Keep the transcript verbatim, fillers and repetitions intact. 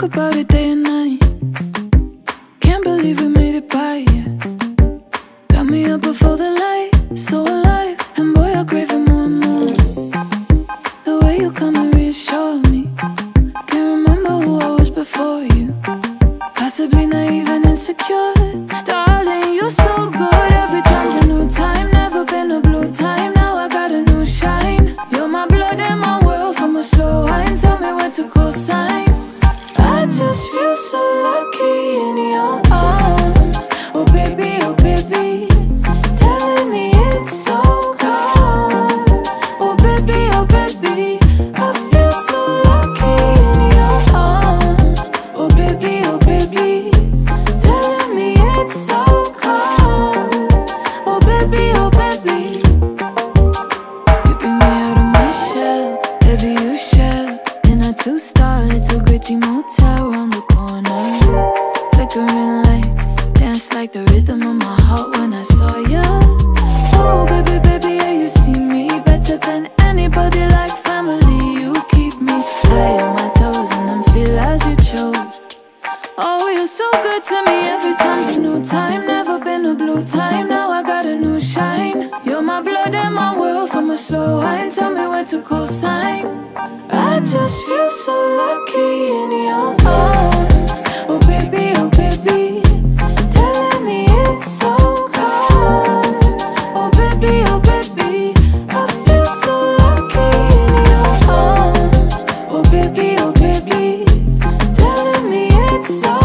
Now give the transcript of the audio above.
about it day and night. Can't believe we made it by. Got me up before the light, so alive. And boy, I crave it more and more. The way you come and reassure me. Can't remember who I was before you. Possibly naive and insecure. Darling, you're so good. Every time's a new time. Never been a blue time. Now I got a new shine. You're my blood and my world from a slow wine. Tell me where to go sign. I just feel so lucky in your arms. Oh baby, oh baby, telling me it's so cold. Oh baby, oh baby, I feel so lucky in your arms. Oh baby, oh baby, telling me it's so cold. Oh baby, oh baby, you bring me out of my shell. Baby, you shell in a two-star little gritty motel around the corner. Flickering lights, dance like the rhythm of my heart when I saw you. Oh baby, baby, yeah, you see me better than anybody, like family. You keep me high on my toes and then feel as you chose. Oh, you're so good to me. Every time's a new time. Never been a blue time. Now I got a new shine. You're my blood and my world from a slow wine. Tell me where to go sign. I just feel so lucky in your arms. Oh baby, oh baby, telling me it's so cold. Oh baby, oh baby, I feel so lucky in your arms. Oh baby, oh baby, telling me it's so